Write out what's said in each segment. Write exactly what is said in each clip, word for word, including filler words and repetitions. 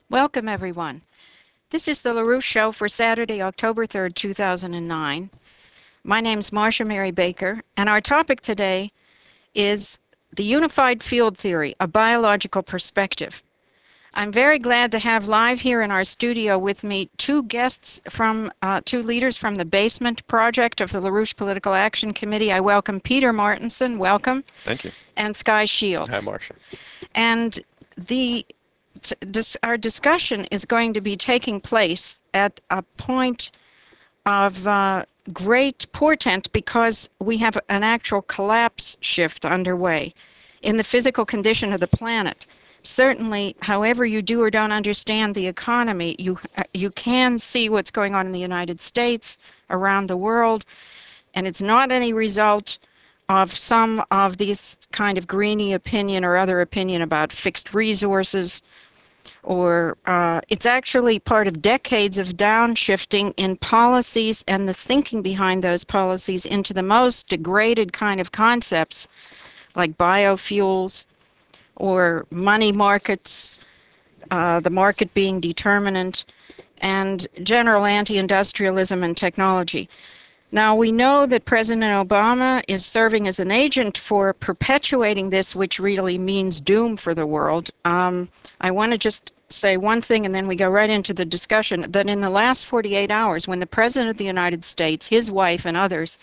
Welcome, everyone. This is the LaRouche Show for Saturday, October third, two thousand nine. My name's Marcia Mary Baker, and our topic today is the Unified Field Theory, a Biological Perspective. I'm very glad to have live here in our studio with me two guests from, uh, two leaders from the Basement Project of the LaRouche Political Action Committee. I welcome Peter Martinson, welcome. Thank you. And Sky Hi, Shields. Marcia. And the our discussion is going to be taking place at a point of uh, great portent because we have an actual collapse shift underway in the physical condition of the planet. Certainly, however you do or don't understand the economy, you you can see what's going on in the United States, around the world, and it's not any result of some of this kind of greeny opinion or other opinion about fixed resources, or uh, it's actually part of decades of downshifting in policies and the thinking behind those policies into the most degraded kind of concepts like biofuels or money markets, uh, the market being determinant, and general anti-industrialism and technology. Now, we know that President Obama is serving as an agent for perpetuating this, which really means doom for the world. Um, I want to just say one thing, and then we go right into the discussion, that in the last forty-eight hours, when the President of the United States, his wife, and others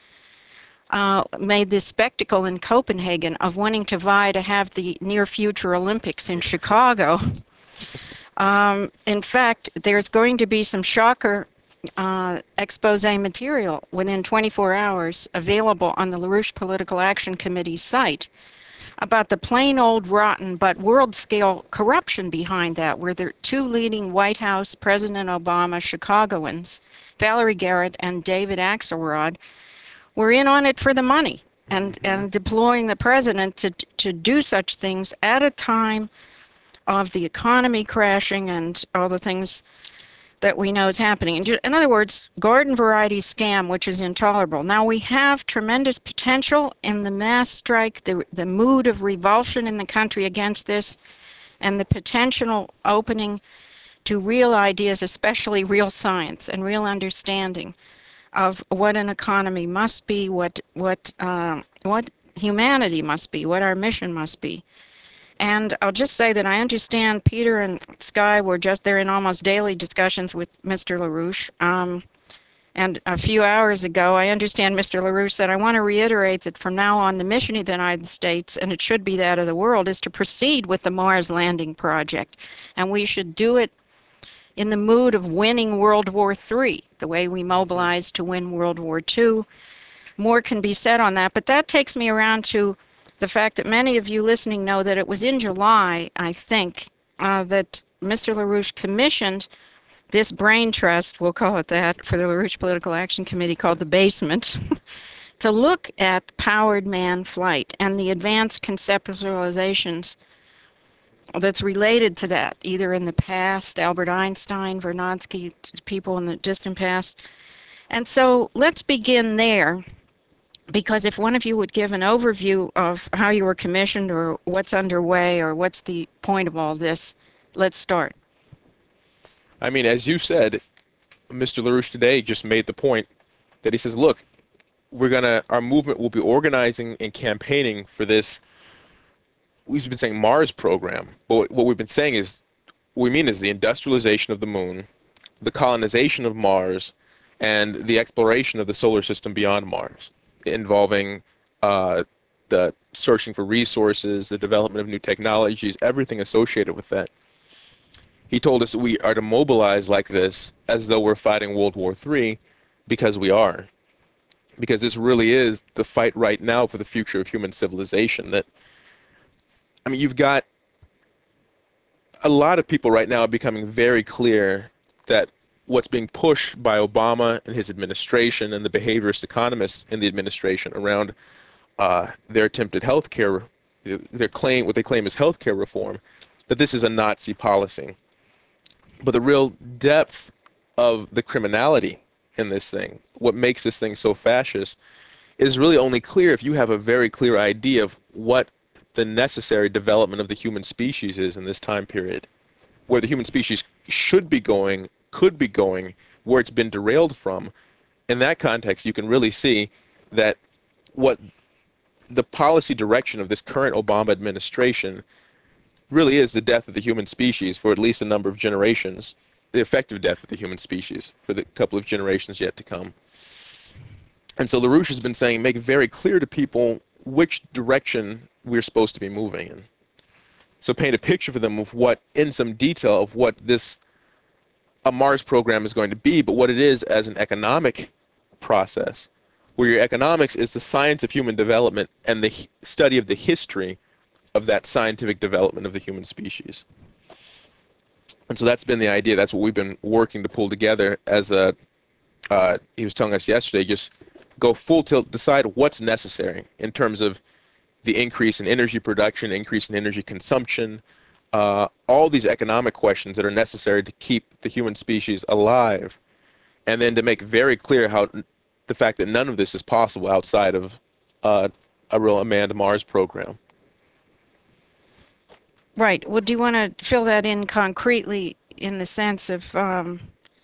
uh, made this spectacle in Copenhagen of wanting to vie to have the near future Olympics in Chicago, um, in fact, there's going to be some shocker Uh, expose material within twenty-four hours available on the LaRouche Political Action Committee site about the plain old rotten but world-scale corruption behind that, where the two leading White House President Obama Chicagoans, Valerie Garrett and David Axelrod, were in on it for the money and, and deploying the president to, to do such things at a time of the economy crashing and all the things that we know is happening. In other words, garden variety scam, which is intolerable. Now, we have tremendous potential in the mass strike, the, the mood of revulsion in the country against this, and the potential opening to real ideas, especially real science and real understanding of what an economy must be, what, what, uh, what humanity must be, what our mission must be. And I'll just say that I understand Peter and Sky were just there in almost daily discussions with Mister LaRouche. Um, and a few hours ago, I understand Mister LaRouche said, I want to reiterate that from now on, the mission of the United States, and it should be that of the world, is to proceed with the Mars landing project. And we should do it in the mood of winning World War Three, the way we mobilized to win World War Two. More can be said on that, but that takes me around to the fact that many of you listening know that it was in July, I think, uh, that Mister LaRouche commissioned this brain trust, we'll call it that, for the LaRouche Political Action Committee, called the Basement, to look at powered manned flight and the advanced conceptualizations that's related to that, either in the past, Albert Einstein, Vernadsky, people in the distant past. And so let's begin there. Because if one of you would give an overview of how you were commissioned or what's underway or what's the point of all this, let's start. I mean, as you said, Mister LaRouche today just made the point that he says, look, we're going to, our movement will be organizing and campaigning for this, we've been saying Mars program, but what we've been saying is, what we mean is the industrialization of the moon, the colonization of Mars, and the exploration of the solar system beyond Mars, involving uh, the searching for resources, the development of new technologies, everything associated with that. He told us that we are to mobilize like this as though we're fighting World War Three, because we are. Because this really is the fight right now for the future of human civilization. That, I mean, you've got a lot of people right now becoming very clear that what's being pushed by Obama and his administration and the behaviorist economists in the administration around uh, their attempted health care, their claim, what they claim is health care reform, that this is a Nazi policy. But the real depth of the criminality in this thing, what makes this thing so fascist, is really only clear if you have a very clear idea of what the necessary development of the human species is in this time period. where the human species should be going, could be going, where it's been derailed from. In that context, you can really see that what the policy direction of this current Obama administration really is the death of the human species for at least a number of generations, the effective death of the human species for the couple of generations yet to come. And so LaRouche has been saying, make it very clear to people which direction we're supposed to be moving in. So paint a picture for them of what, in some detail, of what this a Mars program is going to be, but what it is as an economic process, where your economics is the science of human development and the h- study of the history of that scientific development of the human species. And so that's been the idea. That's what we've been working to pull together as a, uh, he was telling us yesterday, just go full tilt, decide what's necessary in terms of the increase in energy production, increase in energy consumption, uh, all these economic questions that are necessary to keep the human species alive, and then to make very clear how the fact that none of this is possible outside of uh, a real manned Mars program. Right. Well, do you want to fill that in concretely in the sense of, um,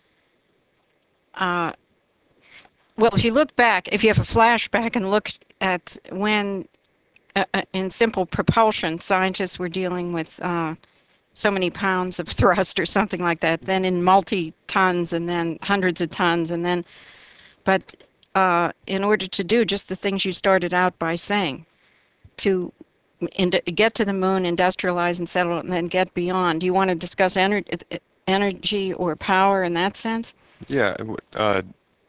uh, well, if you look back, if you have a flashback and look at when, uh, uh, in simple propulsion, scientists were dealing with uh, so many pounds of thrust or something like that, then in multi-tons and then hundreds of tons, and then, but uh, in order to do just the things you started out by saying, to in, get to the moon, industrialize and settle, and then get beyond. Do you want to discuss ener energy or power in that sense? Yeah, it would, uh,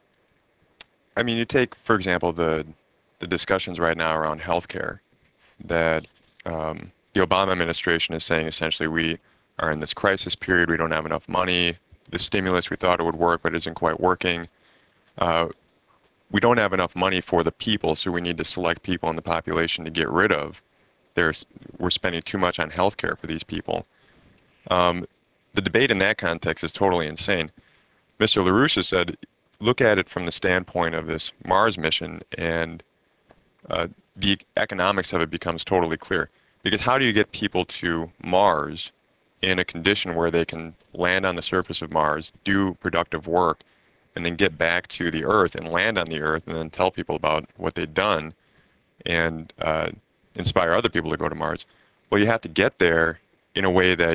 I mean, you take, for example, the the discussions right now around healthcare, that um, the Obama administration is saying essentially we are in this crisis period, we don't have enough money, the stimulus we thought it would work, but it isn't quite working. Uh, we don't have enough money for the people, so we need to select people in the population to get rid of. There's, we're spending too much on healthcare for these people. Um, the debate in that context is totally insane. Mister LaRouche has said, look at it from the standpoint of this Mars mission, and uh, the economics of it becomes totally clear. Because how do you get people to Mars in a condition where they can land on the surface of Mars, do productive work, and then get back to the Earth and land on the Earth and then tell people about what they've done and uh, inspire other people to go to Mars? Well, you have to get there in a way that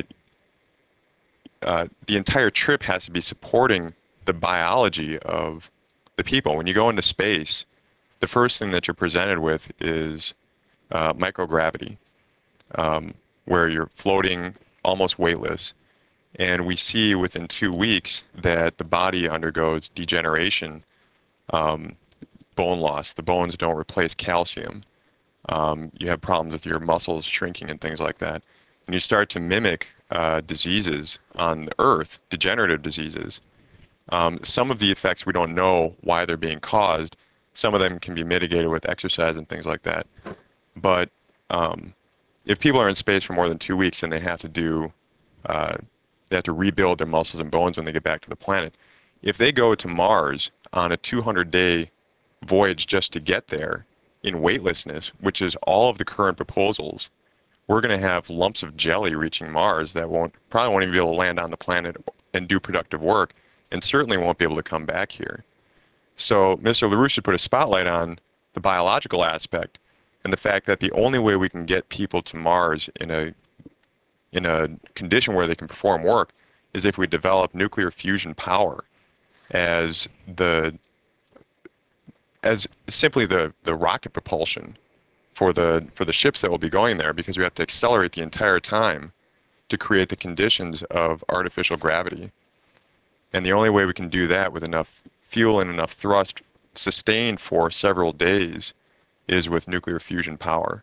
uh, the entire trip has to be supporting the biology of the people. When you go into space, the first thing that you're presented with is uh, microgravity, um, where you're floating almost weightless. And we see within two weeks that the body undergoes degeneration, um, bone loss. The bones don't replace calcium. Um, you have problems with your muscles shrinking and things like that. And you start to mimic uh, diseases on the Earth, degenerative diseases. Um, some of the effects we don't know why they're being caused. Some of them can be mitigated with exercise and things like that. But um, if people are in space for more than two weeks and they have to do, uh, they have to rebuild their muscles and bones when they get back to the planet. If they go to Mars on a two hundred day voyage just to get there in weightlessness, which is all of the current proposals, we're going to have lumps of jelly reaching Mars that won't probably won't even be able to land on the planet and do productive work, and certainly won't be able to come back here. So Mister LaRouche should put a spotlight on the biological aspect and the fact that the only way we can get people to Mars in a in a condition where they can perform work is if we develop nuclear fusion power as the as simply the the rocket propulsion for the for the ships that will be going there, because we have to accelerate the entire time to create the conditions of artificial gravity. And the only way we can do that with enough fuel and enough thrust sustained for several days is with nuclear fusion power.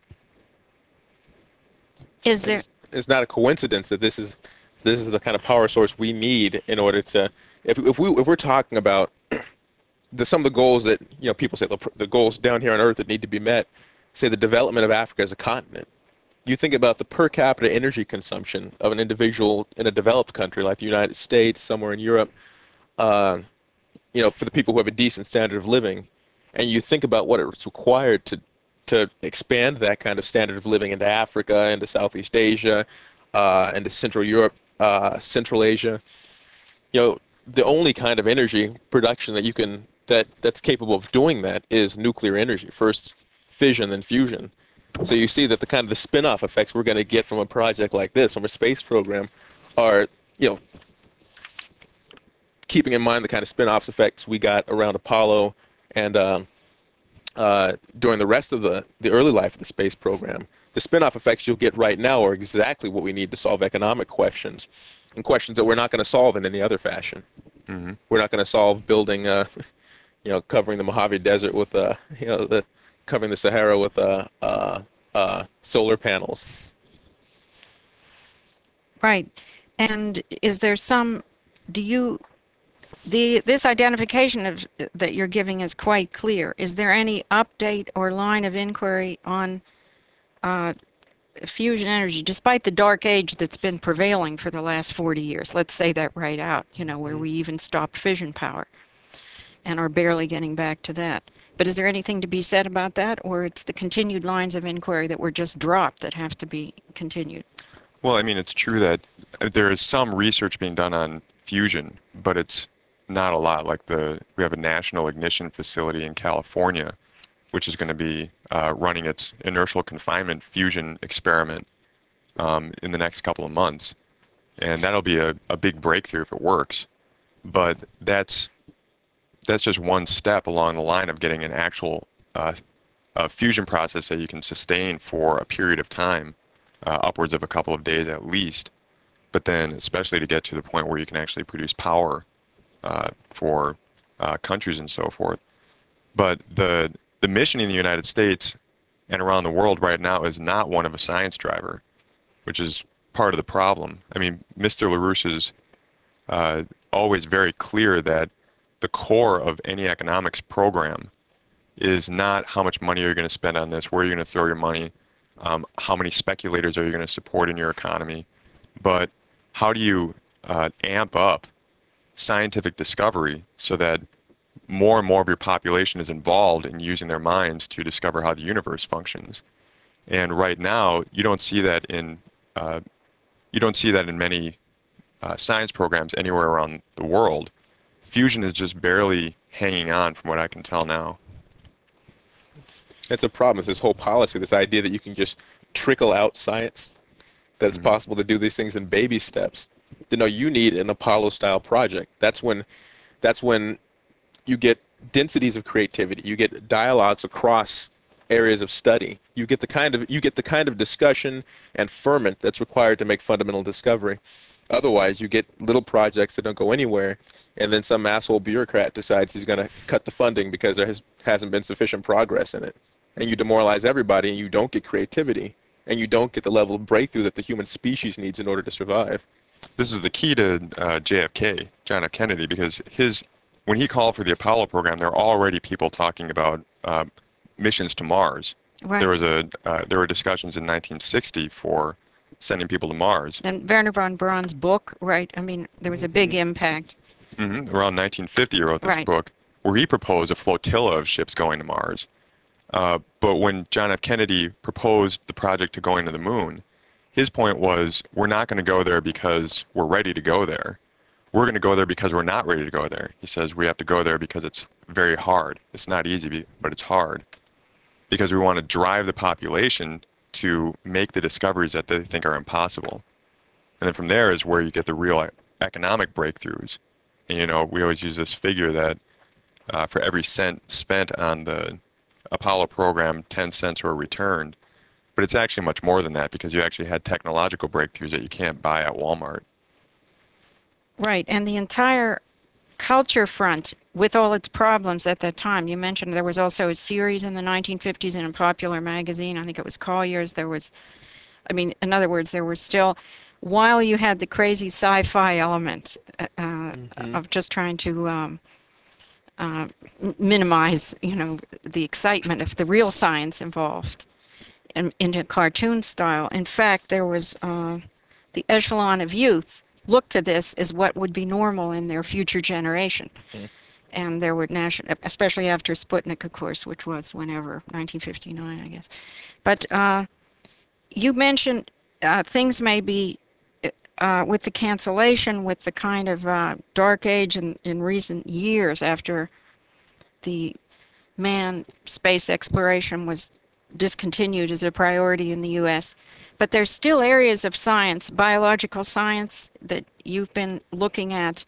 Is there? It's, it's not a coincidence that this is this is the kind of power source we need in order to, if if we if we're talking about the some of the goals that, you know, people say the, the goals down here on Earth that need to be met, say the development of Africa as a continent. You think about the per capita energy consumption of an individual in a developed country like the United States, somewhere in Europe, uh, you know, for the people who have a decent standard of living, and you think about what it's required to to expand that kind of standard of living into Africa, into Southeast Asia, uh, into Central Europe, uh, Central Asia. You know, the only kind of energy production that you can that that's capable of doing that is nuclear energy. First fission, then fusion. So you see that the kind of the spin-off effects we're going to get from a project like this, from a space program, are, you know, keeping in mind the kind of spin-off effects we got around Apollo and um, uh, during the rest of the, the early life of the space program. The spin-off effects you'll get right now are exactly what we need to solve economic questions, and questions that we're not going to solve in any other fashion. Hmm. We're not going to solve building, uh, you know, covering the Mojave Desert with, uh, you know, the covering the Sahara with uh, uh, uh, solar panels. Right. And is there some, do you, the this identification of that you're giving is quite clear. Is there any update or line of inquiry on uh, fusion energy, despite the dark age that's been prevailing for the last forty years? Let's say that right out, you know, where we even stopped fission power and are barely getting back to that. But is there anything to be said about that, or it's the continued lines of inquiry that were just dropped that have to be continued? Well, I mean, it's true that uh, there is some research being done on fusion, but it's not a lot. Like the we have a national ignition facility in California, which is going to be uh, running its inertial confinement fusion experiment um, in the next couple of months, and that'll be a, a big breakthrough if it works. But that's that's just one step along the line of getting an actual uh, a fusion process that you can sustain for a period of time, uh, upwards of a couple of days at least, but then especially to get to the point where you can actually produce power uh, for uh, countries and so forth. But the the mission in the United States and around the world right now is not one of a science driver, which is part of the problem. I mean, Mister LaRouche is uh, always very clear that the core of any economics program is not how much money are you going to spend on this, where are you going to throw your money, um, how many speculators are you going to support in your economy, but how do you uh, amp up scientific discovery so that more and more of your population is involved in using their minds to discover how the universe functions. And right now, you don't see that in uh, you don't see that in many uh, science programs anywhere around the world. Fusion is just barely hanging on, from what I can tell now. It's a problem. It's this whole policy, this idea that you can just trickle out science, that it's Mhm. possible to do these things in baby steps. You know, you need an Apollo-style project. That's when, that's when you get densities of creativity. You get dialogues across areas of study. You get the kind of you get the kind of discussion and ferment that's required to make fundamental discovery. Otherwise, you get little projects that don't go anywhere, and then some asshole bureaucrat decides he's going to cut the funding because there has, hasn't been sufficient progress in it. And you demoralize everybody, and you don't get creativity, and you don't get the level of breakthrough that the human species needs in order to survive. This is the key to uh, J F K, John F. Kennedy, because his when he called for the Apollo program, there were already people talking about uh, missions to Mars. Right. There was a uh, there were discussions in nineteen sixty for sending people to Mars. And Werner von Braun's book, right? I mean, there was a big impact. Hmm. Around nineteen fifty, he wrote this Right. book where he proposed a flotilla of ships going to Mars. Uh, but when John F. Kennedy proposed the project to going to the moon, his point was, we're not going to go there because we're ready to go there. We're going to go there because we're not ready to go there. He says we have to go there because it's very hard. It's not easy, but it's hard. Because we want to drive the population to make the discoveries that they think are impossible. And then from there is where you get the real economic breakthroughs. And, you know, we always use this figure that uh, for every cent spent on the Apollo program, ten cents were returned. But it's actually much more than that, because you actually had technological breakthroughs that you can't buy at Walmart. Right. And the entire culture front, with all its problems at that time, you mentioned there was also a series in the nineteen fifties in a popular magazine. I think it was Collier's. There was, I mean, in other words, there were still, while you had the crazy sci-fi element uh, Mm-hmm. of just trying to um, uh, m- minimize, you know, the excitement of the real science involved in, into cartoon style. In fact, there was uh, the echelon of youth looked to this as what would be normal in their future generation. Mhm. And there were national, especially after Sputnik, of course, which was whenever, nineteen fifty-nine, I guess. But uh, you mentioned uh, things may be, uh, with the cancellation, with the kind of uh, dark age in, in recent years after the manned space exploration was discontinued as a priority in the U S. But there's still areas of science, biological science, that you've been looking at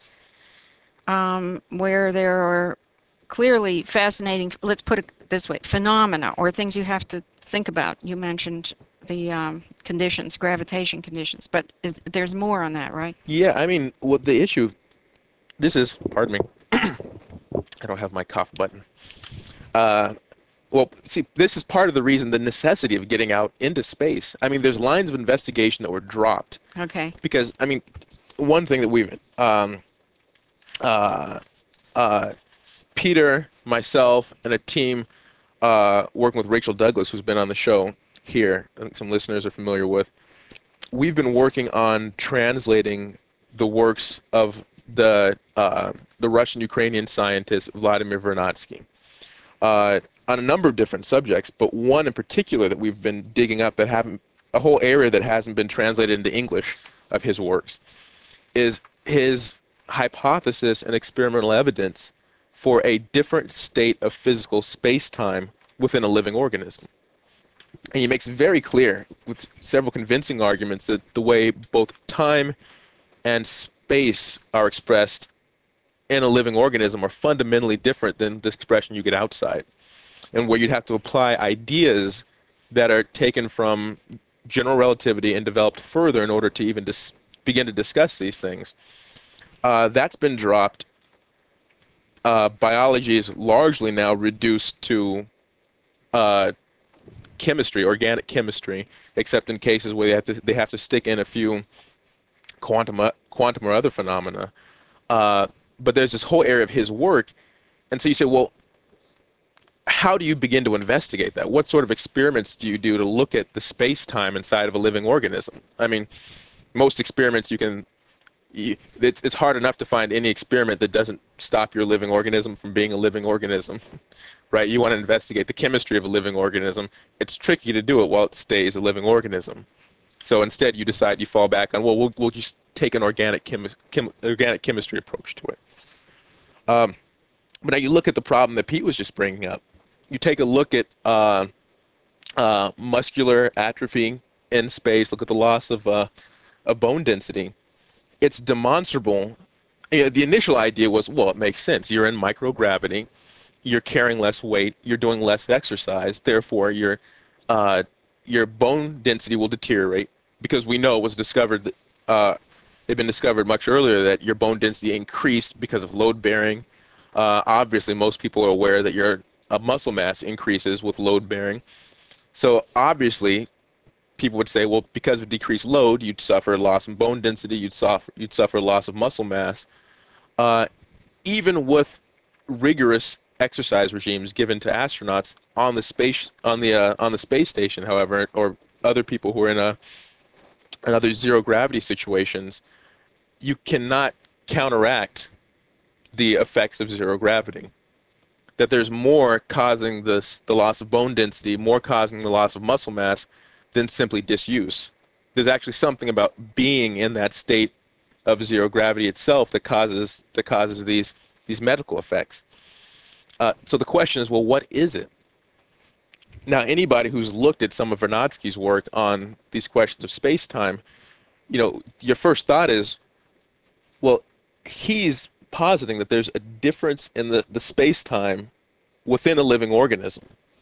um, where there are clearly fascinating, let's put it this way, phenomena or things you have to think about. You mentioned the um, conditions, gravitation conditions, but is, there's more on that, right? Yeah, I mean, what the issue, this is, pardon me, I don't have my cough button. Uh, well, see, this is part of the reason, the necessity of getting out into space. I mean, there's lines of investigation that were dropped Okay. because, I mean, one thing that we've, um, uh, uh, Peter, myself, and a team uh, working with Rachel Douglas, who's been on the show here, I think some listeners are familiar with, we've been working on translating the works of the uh, the Russian-Ukrainian scientist Vladimir Vernadsky uh, on a number of different subjects, but one in particular that we've been digging up that haven't, a whole area that hasn't been translated into English of his works, is his hypothesis and experimental evidence for a different state of physical space-time within a living organism. And he makes very clear, with several convincing arguments, that the way both time and space are expressed in a living organism are fundamentally different than the expression you get outside. And where you'd have to apply ideas that are taken from general relativity and developed further in order to even dis- begin to discuss these things. Uh, that's been dropped. Uh, biology is largely now reduced to uh, chemistry, organic chemistry, except in cases where they have to, they have to stick in a few quantum, quantum or other phenomena. Uh, but there's this whole area of his work. And so you say, well, how do you begin to investigate that? What sort of experiments do you do to look at the space-time inside of a living organism? I mean, most experiments you can, you, it's, it's hard enough to find any experiment that doesn't stop your living organism from being a living organism, right? You want to investigate the chemistry of a living organism. It's tricky to do it while it stays a living organism. So instead you decide you fall back on, well, we'll, we'll just take an organic, chemi- chem- organic chemistry approach to it. Um, but now you look at the problem that Pete was just bringing up. You take a look at uh, uh, muscular atrophy in space, look at the loss of, uh, of bone density. It's demonstrable. You know, the initial idea was, well, it makes sense. You're in microgravity. You're carrying less weight. You're doing less exercise. Therefore, your, uh, your bone density will deteriorate, because we know it was discovered that uh, it had been discovered much earlier that your bone density increased because of load bearing. Uh, obviously, most people are aware that your uh, muscle mass increases with load bearing. So obviously, people would say, well, because of decreased load, you'd suffer loss in bone density, you'd suffer, you'd suffer loss of muscle mass. Uh, even with rigorous exercise regimes given to astronauts on the space on the uh, on the space station, however, or other people who are in a in other zero gravity situations, you cannot counteract the effects of zero gravity. That there's more causing this the loss of bone density, more causing the loss of muscle mass than simply disuse. There's actually something about being in that state of zero gravity itself that causes that causes these these medical effects. Uh, so the question is, well, what is it? Now, anybody who's looked at some of Vernadsky's work on these questions of space-time, you know, your first thought is, well, he's positing that there's a difference in the, the space-time within a living organism.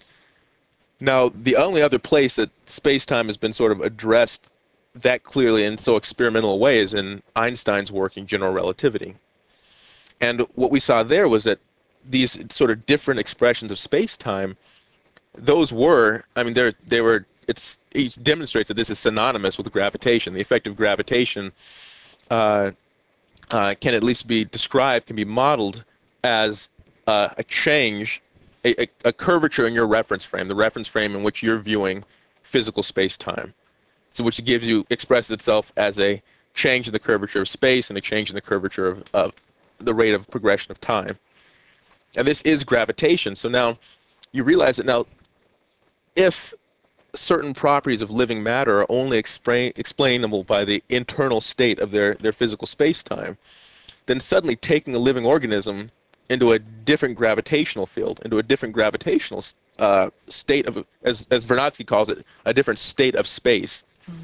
Now, the only other place that space-time has been sort of addressed that clearly in so experimental a way is in Einstein's work in general relativity. And what we saw there was that these sort of different expressions of space-time, those were, I mean, they're, they were, it's, it demonstrates that this is synonymous with gravitation. The effect of gravitation uh, uh, can at least be described, can be modeled as uh, a change, a, a, a curvature in your reference frame, the reference frame in which you're viewing physical space-time. So which gives you, expresses itself as a change in the curvature of space and a change in the curvature of, of the rate of progression of time. And this is gravitation. So now you realize that now if certain properties of living matter are only explain, explainable by the internal state of their, their physical space-time, then suddenly taking a living organism into a different gravitational field, into a different gravitational uh, state of, as, as Vernadsky calls it, a different state of space,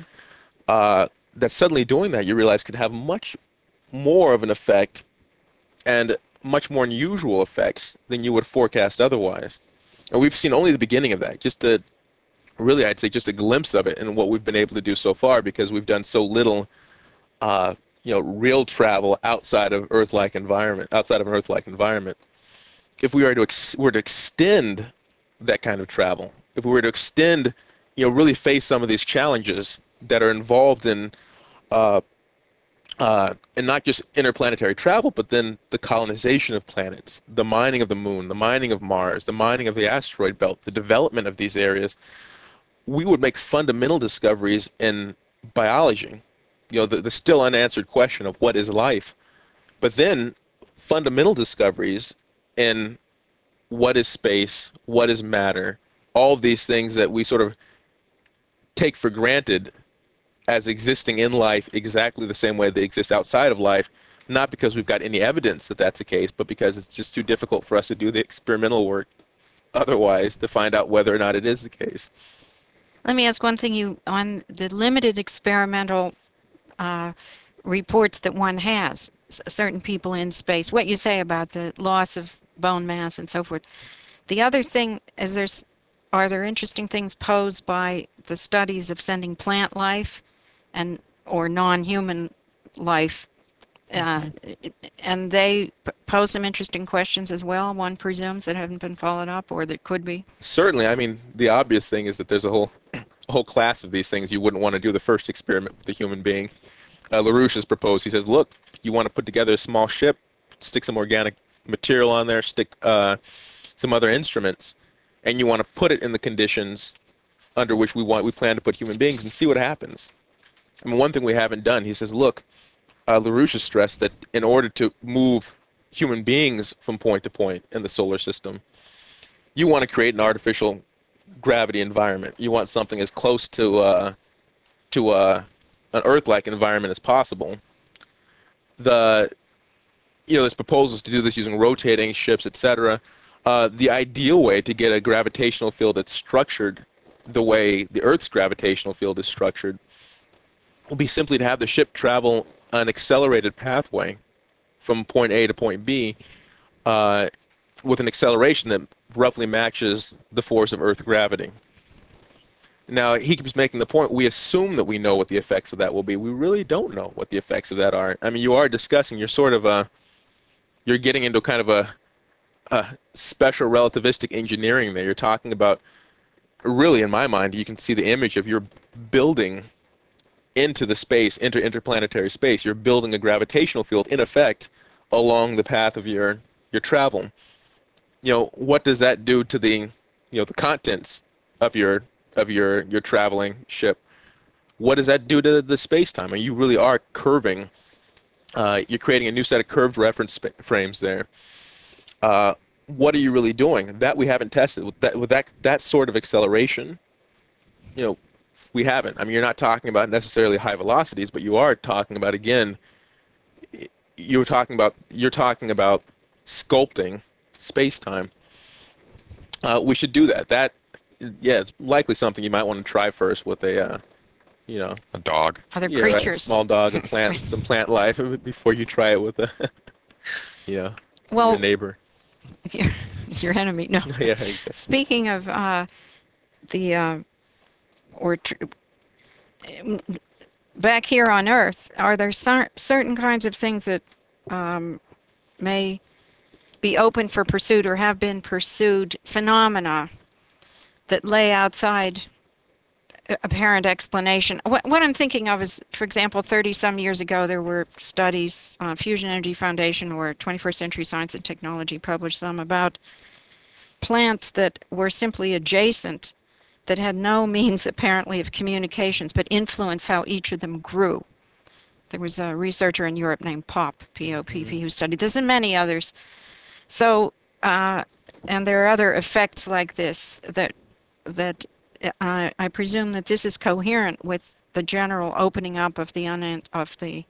uh, that suddenly doing that, you realize, could have much more of an effect and much more unusual effects than you would forecast otherwise. And we've seen only the beginning of that, just a, really, I'd say just a glimpse of it in what we've been able to do so far, because we've done so little, uh, you know, real travel outside of Earth-like environment, outside of an Earth-like environment. If we were to ex were to extend that kind of travel, if we were to extend, you know, really face some of these challenges that are involved in, uh, uh, and not just interplanetary travel, but then the colonization of planets, the mining of the moon, the mining of Mars, the mining of the asteroid belt, the development of these areas, we would make fundamental discoveries in biology. You know, the, the still unanswered question of what is life, but then fundamental discoveries in what is space, what is matter, all of these things that we sort of take for granted as existing in life exactly the same way they exist outside of life, not because we've got any evidence that that's the case, but because it's just too difficult for us to do the experimental work otherwise to find out whether or not it is the case. Let me ask one thing. You on the limited experimental uh, reports that one has, s certain people in space, what you say about the loss of bone mass and so forth. The other thing is, there's, are there interesting things posed by the studies of sending plant life and or non-human life, uh, and they p pose some interesting questions as well, one presumes, that haven't been followed up or that could be? Certainly. I mean, the obvious thing is that there's a whole, a whole class of these things you wouldn't want to do the first experiment with a human being. Uh, LaRouche has proposed, he says, look, you want to put together a small ship, stick some organic material on there, stick uh, some other instruments, and you want to put it in the conditions under which we want, we plan to put human beings, and see what happens. I mean, one thing we haven't done, he says, look, uh, LaRouche has stressed that in order to move human beings from point to point in the solar system, you want to create an artificial gravity environment. You want something as close to uh, to uh, an Earth-like environment as possible. The you know, there's proposals to do this using rotating ships, et cetera. Uh, the ideal way to get a gravitational field that's structured the way the Earth's gravitational field is structured will be simply to have the ship travel an accelerated pathway from point A to point B uh, with an acceleration that roughly matches the force of Earth gravity. Now, he keeps making the point, we assume that we know what the effects of that will be. We really don't know what the effects of that are. I mean, you are discussing, you're sort of, uh, you're getting into kind of a, a special relativistic engineering there. You're talking about, really, in my mind, you can see the image of you're building into the space, into interplanetary space. You're building a gravitational field, in effect, along the path of your, your travel. You know, what does that do to the, you know, the contents of your of your your traveling ship? What does that do to the space-time? I mean, you really are curving. Uh, you're creating a new set of curved reference frames there. Uh, what are you really doing? That we haven't tested. With that, with that that sort of acceleration, you know, we haven't. I mean, you're not talking about necessarily high velocities, but you are talking about, again, you're talking about you're talking about sculpting space-time. Uh, we should do that. That, yeah, it's likely something you might want to try first with a, uh, you know, A dog. Other yeah, right, creatures. small dog and plant some plant life before you try it with a, you know, Well, your neighbor. your, your enemy. No. Yeah, exactly. Speaking of uh, the, uh, or tr back here on Earth, are there cer certain kinds of things that um, may be open for pursuit or have been pursued, phenomena that lay outside apparent explanation? What, what I'm thinking of is, for example, thirty some years ago, there were studies, uh, Fusion Energy Foundation or twenty-first Century Science and Technology published some about plants that were simply adjacent, that had no means apparently of communications, but influence how each of them grew. There was a researcher in Europe named Popp, P O P P, who studied this, and many others. So, uh, and there are other effects like this that that uh, I presume that this is coherent with the general opening up of the unan of the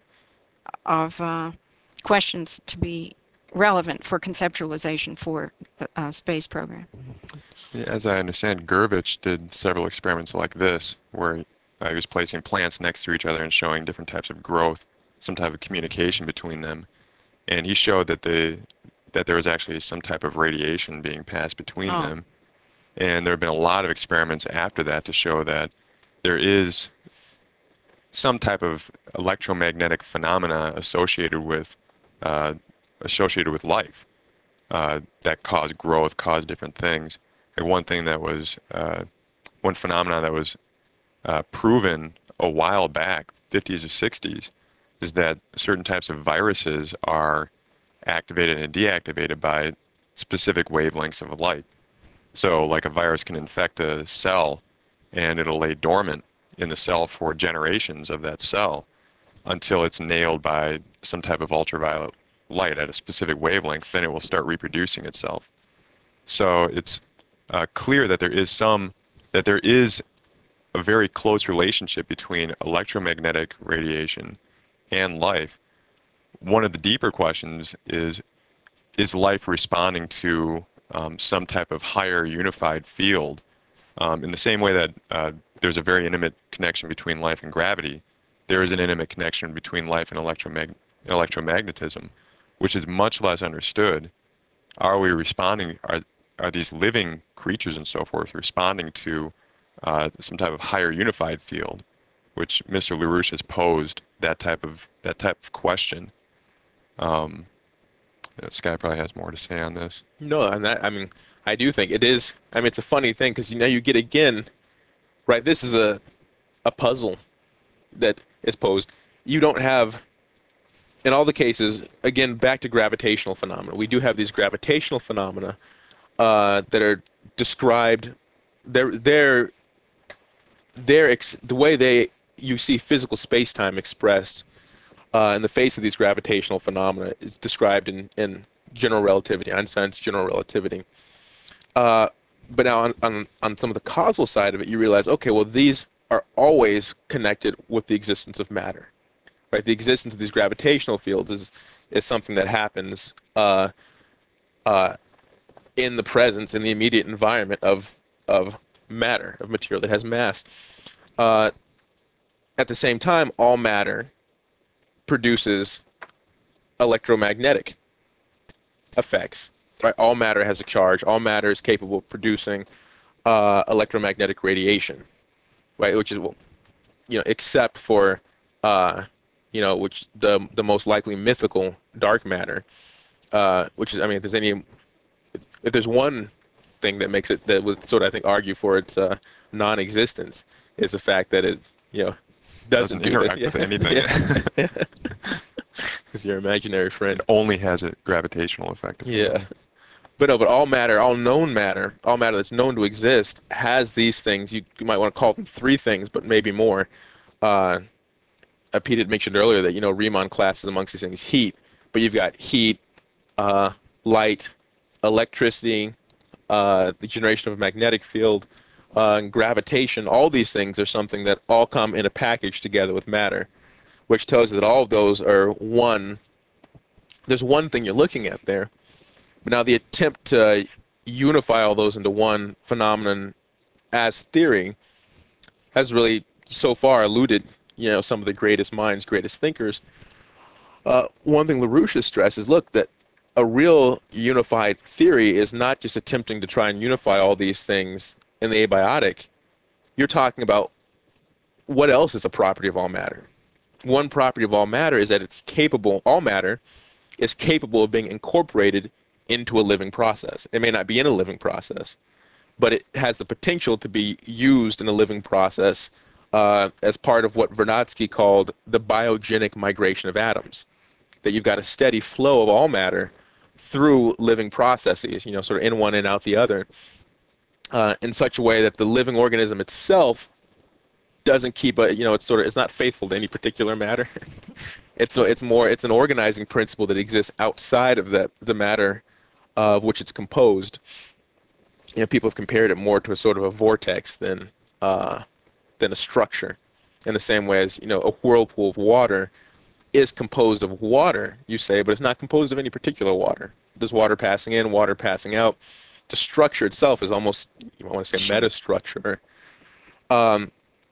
of uh, questions to be relevant for conceptualization for a, a space program. Yeah, as I understand, Gurvich did several experiments like this, where uh, he was placing plants next to each other and showing different types of growth, some type of communication between them. And he showed that the that there was actually some type of radiation being passed between Oh. them. And there have been a lot of experiments after that to show that there is some type of electromagnetic phenomena associated with uh, associated with life uh, that cause growth, cause different things. And one thing that was uh, one phenomenon that was uh, proven a while back, fifties or sixties, is that certain types of viruses are activated and deactivated by specific wavelengths of light. So like a virus can infect a cell and it'll lay dormant in the cell for generations of that cell until it's nailed by some type of ultraviolet light at a specific wavelength, then it will start reproducing itself. So it's uh, clear that there is some, that there is a very close relationship between electromagnetic radiation and life. One of the deeper questions is, is life responding to um, some type of higher unified field? Um, in the same way that uh, there's a very intimate connection between life and gravity, there is an intimate connection between life and electromag electromagnetism, which is much less understood. Are we responding, are, are these living creatures and so forth responding to uh, some type of higher unified field, which Mister LaRouche has posed that type of, that type of question. Um, this guy probably has more to say on this. No, and that, I mean, I do think it is. I mean, it's a funny thing because you know you get again, right? This is a a puzzle that is posed. You don't have, in all the cases, again, back to gravitational phenomena. We do have these gravitational phenomena uh, that are described. They're they're they're ex the way they you see physical space-time expressed uh, in the face of these gravitational phenomena is described in in general relativity, Einstein's general relativity. Uh, but now on, on, on some of the causal side of it, you realize, okay, well, these are always connected with the existence of matter, right? The existence of these gravitational fields is, is something that happens uh, uh, in the presence, in the immediate environment of, of matter, of material that has mass. Uh, at the same time, all matter produces electromagnetic effects. Right? All matter has a charge. All matter is capable of producing uh, electromagnetic radiation, right? Which is, well, you know, except for, uh, you know, which the the most likely mythical dark matter, uh, which is, I mean, if there's any, if there's one thing that makes it, that would sort of, I think, argue for its uh, non-existence, is the fact that it, you know, doesn't, Doesn't do interact this. with anything. Yeah. It's your imaginary friend. It only has a gravitational effect. Yeah. But no, but all matter, all known matter, all matter that's known to exist has these things. You, you might want to call them three things, but maybe more. Uh, uh, Pete had mentioned earlier that, you know, Riemann classes amongst these things heat, but you've got heat, uh, light, electricity, uh, the generation of a magnetic field, uh, and gravitation. All these things are something that all come in a package together with matter, which tells you that all of those are one. There's one thing you're looking at there. But now the attempt to unify all those into one phenomenon as theory has really so far eluded, you know, some of the greatest minds, greatest thinkers. Uh, one thing LaRouche has stressed is, look, that a real unified theory is not just attempting to try and unify all these things in the abiotic. You're talking about what else is a property of all matter. One property of all matter is that it's capable, all matter is capable of being incorporated into a living process. It may not be in a living process, but it has the potential to be used in a living process uh, as part of what Vernadsky called the biogenic migration of atoms. That you've got a steady flow of all matter through living processes, you know, sort of in one and out the other, uh, in such a way that the living organism itself doesn't keep a, you know, it's sort of, it's not faithful to any particular matter. It's it's more, it's an organizing principle that exists outside of that the matter of which it's composed. You know, people have compared it more to a sort of a vortex than uh, than a structure. In the same way as, you know, a whirlpool of water is composed of water, you say, but it's not composed of any particular water. There's water passing in, water passing out. The structure itself is almost, you want to say, metastructure. Um,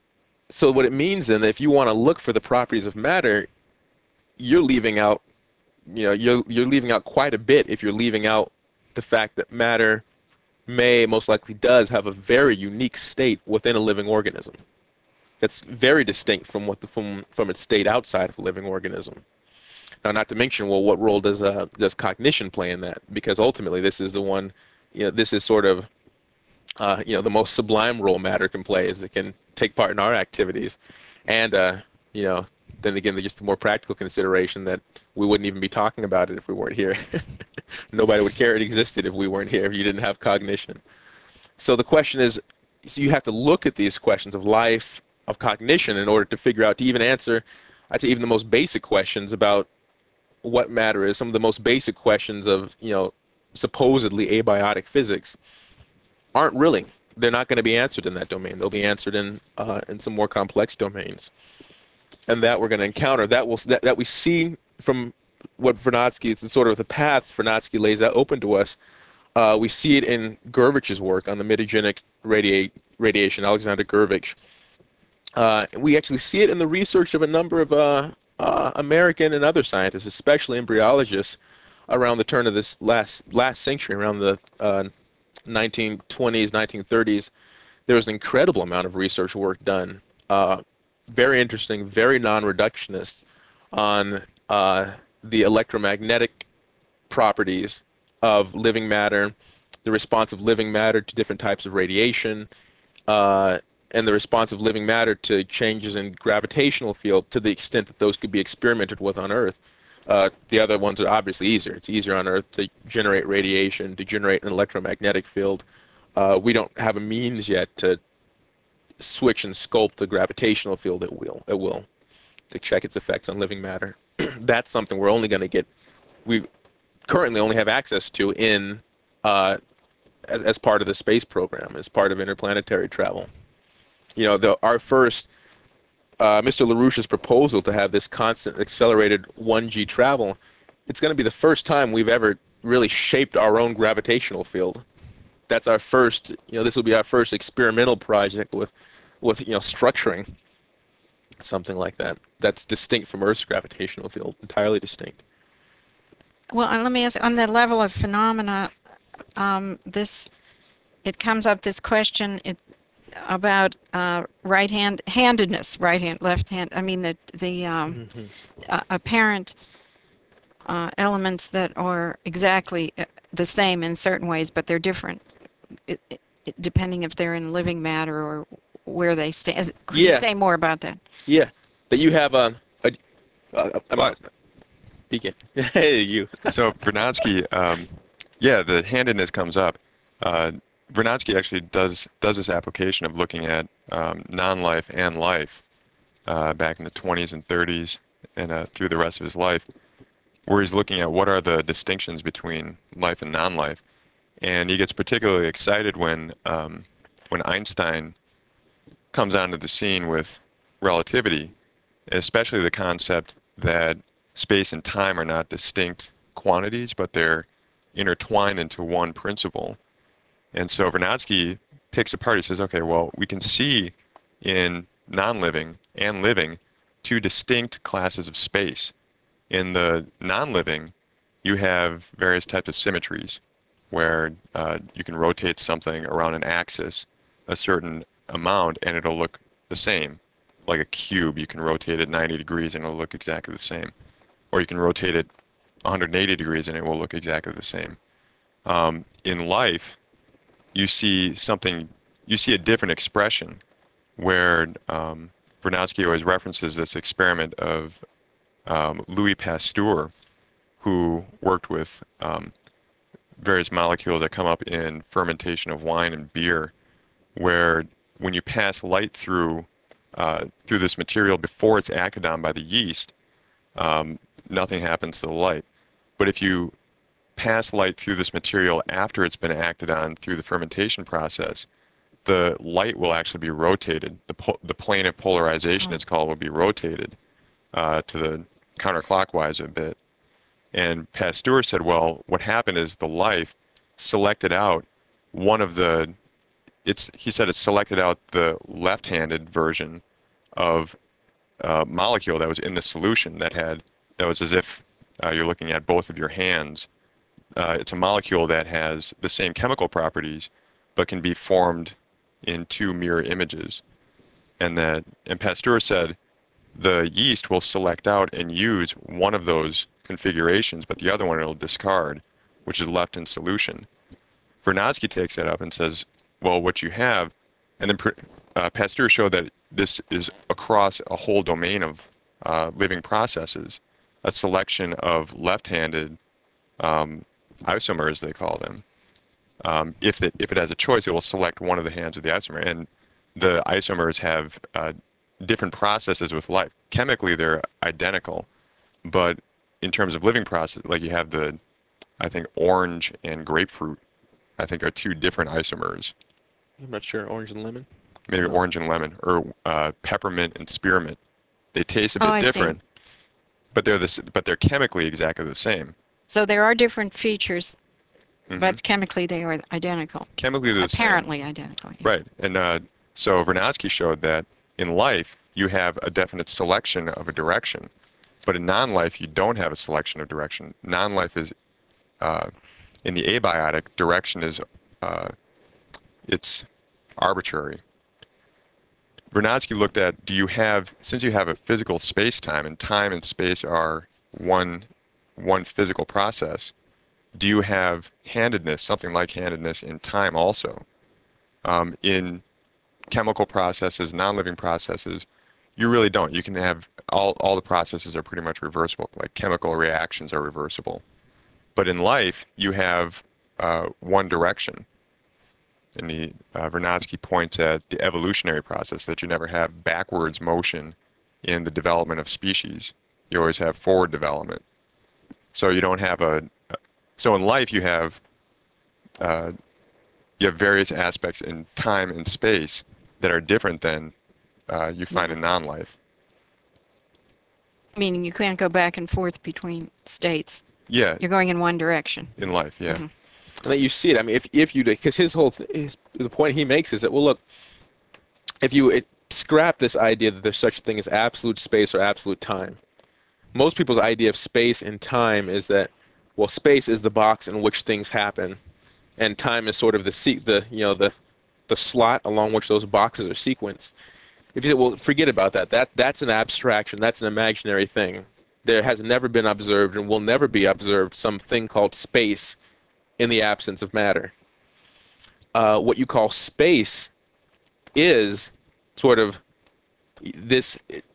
so what it means then, if you want to look for the properties of matter, you're leaving out, you know, you're you're leaving out quite a bit if you're leaving out the fact that matter may, most likely does, have a very unique state within a living organism. That's very distinct from what the from from its state outside of a living organism. Now, not to mention, well, what role does uh, does cognition play in that? Because ultimately, this is the one, you know, this is sort of, uh, you know, the most sublime role matter can play, is it can take part in our activities, and uh, you know, then again, just a more practical consideration that we wouldn't even be talking about it if we weren't here. Nobody would care it existed if we weren't here, if you didn't have cognition. So the question is, so you have to look at these questions of life, of cognition, in order to figure out, to even answer, I'd say, even the most basic questions about what matter is, some of the most basic questions of, you know, supposedly abiotic physics aren't really. They're not going to be answered in that domain. They'll be answered in uh, in some more complex domains, and that we're going to encounter. That will that, that we see from what Vernadsky, it's sort of the paths Vernadsky lays out open to us. Uh, we see it in Gurvich's work on the mitogenic radia radiation, Alexander Gurvich. Uh, and we actually see it in the research of a number of uh, uh, American and other scientists, especially embryologists, around the turn of this last last century, around the uh, nineteen twenties, nineteen thirties. There was an incredible amount of research work done, uh, very interesting, very non-reductionist, on uh, the electromagnetic properties of living matter, the response of living matter to different types of radiation, uh, and the response of living matter to changes in gravitational field, to the extent that those could be experimented with on Earth. Uh, the other ones are obviously easier. It's easier on Earth to generate radiation, to generate an electromagnetic field. Uh, we don't have a means yet to switch and sculpt the gravitational field at will, at will, to check its effects on living matter. That's something we're only going to get, we currently only have access to in uh, as, as part of the space program, as part of interplanetary travel. You know, the, our first, uh, Mister LaRouche's proposal to have this constant accelerated one G travel, it's going to be the first time we've ever really shaped our own gravitational field. That's our first, you know, this will be our first experimental project with, with, you know, structuring something like that. That's distinct from Earth's gravitational field, entirely distinct. Well, and let me ask, on the level of phenomena, um, this, it comes up, this question it, about uh, right hand, handedness, right hand, left hand, I mean, the, the um, mm-hmm. uh, apparent uh, elements that are exactly the same in certain ways, but they're different, it, it, depending if they're in living matter or where they stand. Could yeah. you say more about that? Yeah, that you have a, a, a, a, a Begin. Hey, you. So Vernadsky, um, yeah, the handedness comes up. Uh, Vernadsky actually does does this application of looking at um, non-life and life uh, back in the twenties and thirties and uh, through the rest of his life, where he's looking at what are the distinctions between life and non-life. And he gets particularly excited when um, when Einstein comes onto the scene with relativity, especially the concept that space and time are not distinct quantities, but they're intertwined into one principle. And so Vernadsky picks apart, he says, okay, well, we can see in non-living and living two distinct classes of space. In the non-living, you have various types of symmetries, where uh, you can rotate something around an axis a certain amount and it'll look the same. Like a cube, you can rotate it ninety degrees and it'll look exactly the same. Or you can rotate it one hundred eighty degrees and it will look exactly the same. Um, in life, you see something, you see a different expression, where um, Vernadsky always references this experiment of um, Louis Pasteur, who worked with um, various molecules that come up in fermentation of wine and beer, where when you pass light through uh, through this material before it's acted on by the yeast, um, nothing happens to the light. But if you pass light through this material after it's been acted on through the fermentation process, the light will actually be rotated. The, po the plane of polarization, it's called, will be rotated uh, to the counterclockwise a bit. And Pasteur said, well, what happened is the life selected out one of the, it's, he said it selected out the left-handed version of a molecule that was in the solution that had, that was as if uh, you're looking at both of your hands. Uh, it's a molecule that has the same chemical properties, but can be formed in two mirror images. And that, and Pasteur said the yeast will select out and use one of those configurations, but the other one it'll discard, which is left in solution. Vernadsky takes that up and says, well, what you have, and then uh, Pasteur showed that this is across a whole domain of uh, living processes, a selection of left-handed um, isomers, they call them. Um, if, it, if it has a choice, it will select one of the hands of the isomer. And the isomers have uh, different processes with life. Chemically, they're identical, but in terms of living process, like you have the, I think, orange and grapefruit, I think, are two different isomers. I'm not sure. Orange and lemon? Maybe orange and lemon, or uh, peppermint and spearmint. They taste a bit Oh, I see. different, but they're this, but they're chemically exactly the same. So there are different features, Mhm. but chemically they are identical. Chemically they're the same. Apparently identical. yeah. Right, and uh, so Vernadsky showed that in life you have a definite selection of a direction, but in non-life you don't have a selection of direction. Non-life is, uh, in the abiotic, direction is, uh, it's arbitrary. Vernadsky looked at, do you have, since you have a physical space-time, and time and space are one, one physical process, do you have handedness, something like handedness in time also? Um, in chemical processes, non-living processes, you really don't. You can have, all, all the processes are pretty much reversible, like chemical reactions are reversible. But in life, you have uh, one direction. And the, uh, Vernadsky points at the evolutionary process, that you never have backwards motion in the development of species. You always have forward development. So you don't have a, so in life you have, uh, you have various aspects in time and space that are different than uh, you find in non-life. Meaning you can't go back and forth between states. Yeah, You're going in one direction. in life, yeah. Mhm. And that you see it. I mean, if if you, because his whole th his, the point he makes is that, well, look, if you it, scrap this idea that there's such a thing as absolute space or absolute time, most people's idea of space and time is that, well, space is the box in which things happen, and time is sort of the se the you know the the slot along which those boxes are sequenced. If you say, well, forget about that. That that's an abstraction. That's an imaginary thing. There has never been observed and will never be observed something called space in the absence of matter. Uh, what you call space is sort of this,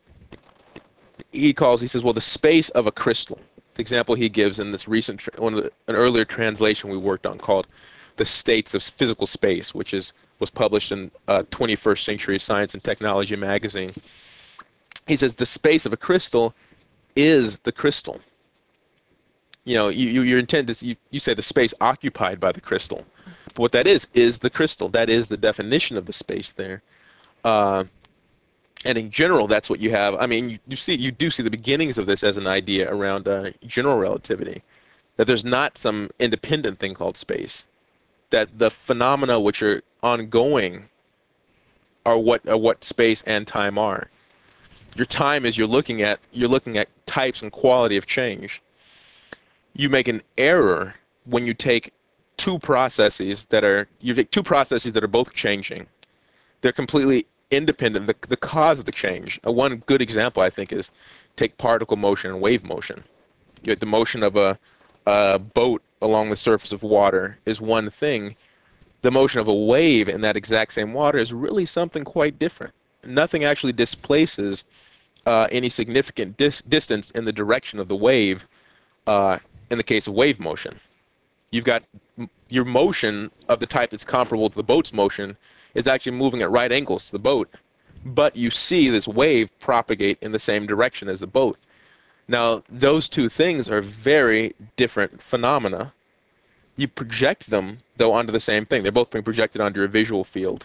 he calls, he says, well, the space of a crystal. The example he gives in this recent, one of the, an earlier translation we worked on called The States of Physical Space, which is was published in uh, twenty-first Century Science and Technology magazine. He says the space of a crystal is the crystal. You know, you, you, your intent is, you, you say the space occupied by the crystal. But what that is, is the crystal. That is the definition of the space there. Uh, and in general, that's what you have. I mean, you, you see, you do see the beginnings of this as an idea around uh, general relativity, that there's not some independent thing called space, that the phenomena which are ongoing are what, are what space and time are. Your time is you're looking at, you're looking at types and quality of change. You make an error when you take two processes that are, you take two processes that are both changing. They're completely independent. The, the cause of the change. Uh, one good example, I think, is take particle motion and wave motion. You have the motion of a, a boat along the surface of water is one thing. The motion of a wave in that exact same water is really something quite different. Nothing actually displaces uh, any significant dis distance in the direction of the wave uh, in the case of wave motion. You've got your motion of the type that's comparable to the boat's motion is actually moving at right angles to the boat, but you see this wave propagate in the same direction as the boat. Now, those two things are very different phenomena. You project them, though, onto the same thing. They're both being projected onto your visual field.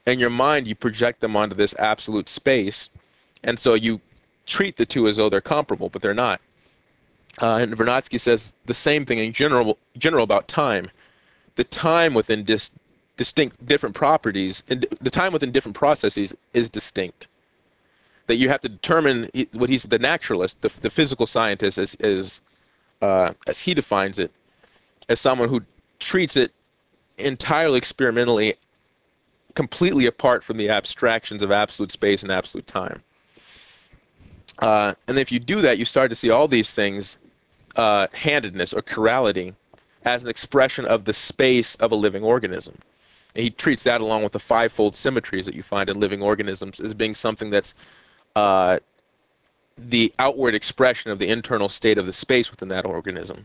in your mind, you project them onto this absolute space, and so you treat the two as though they're comparable, but they're not. Uh, and Vernadsky says the same thing in general, general about time. The time within dis, distinct different properties, and the time within different processes is distinct. That you have to determine what he's the naturalist, the, the physical scientist, as as uh, as he defines it, as someone who treats it entirely experimentally, completely apart from the abstractions of absolute space and absolute time. Uh, and if you do that, you start to see all these things, uh, handedness or chirality, as an expression of the space of a living organism. And he treats that along with the fivefold symmetries that you find in living organisms as being something that's uh, the outward expression of the internal state of the space within that organism.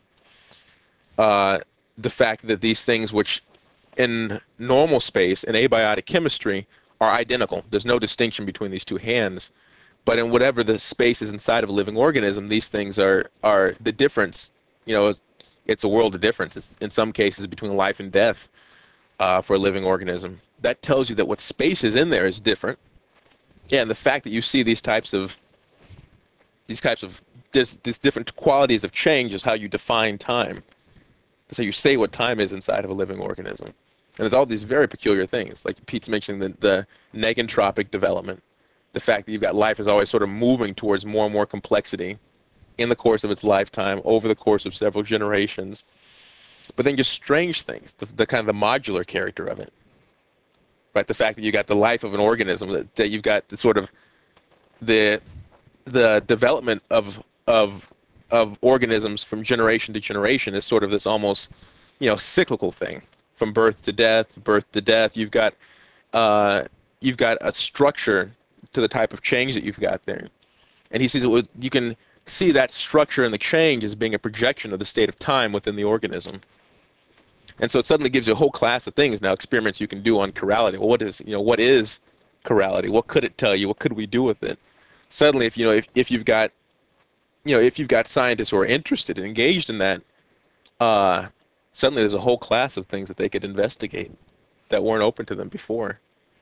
Uh, the fact that these things which in normal space, in abiotic chemistry, are identical. There's no distinction between these two hands. But in whatever the space is inside of a living organism, these things are, are the difference. You know, it's a world of difference. It's, in some cases, between life and death uh, for a living organism. That tells you that what space is in there is different. Yeah, and the fact that you see these types of these types of this, these different qualities of change is how you define time. That's how you say what time is inside of a living organism. And there's all these very peculiar things, like Pete's mentioning the, the negentropic development, the fact that you've got life is always sort of moving towards more and more complexity in the course of its lifetime, over the course of several generations. But then just strange things, the, the kind of the modular character of it. Right, the fact that you got the life of an organism, that, that you've got the sort of the the development of of of organisms from generation to generation is sort of this almost, you know, cyclical thing, from birth to death, birth to death. You've got uh, you've got a structure to the type of change that you've got there, and he sees it with, you can see that structure and the change as being a projection of the state of time within the organism. And so it suddenly gives you a whole class of things now, experiments you can do on chirality. Well, what is, you know, what is chirality? What could it tell you? What could we do with it? Suddenly, if you know, if, if you've got, you know, if you've got scientists who are interested and engaged in that, uh, suddenly there's a whole class of things that they could investigate that weren't open to them before.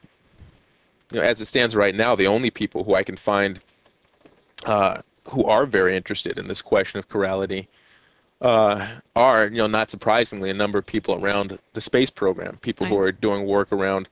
You know, as it stands right now, the only people who I can find uh, who are very interested in this question of chirality Uh, are, you know, not surprisingly, a number of people around the space program, people who are doing work around,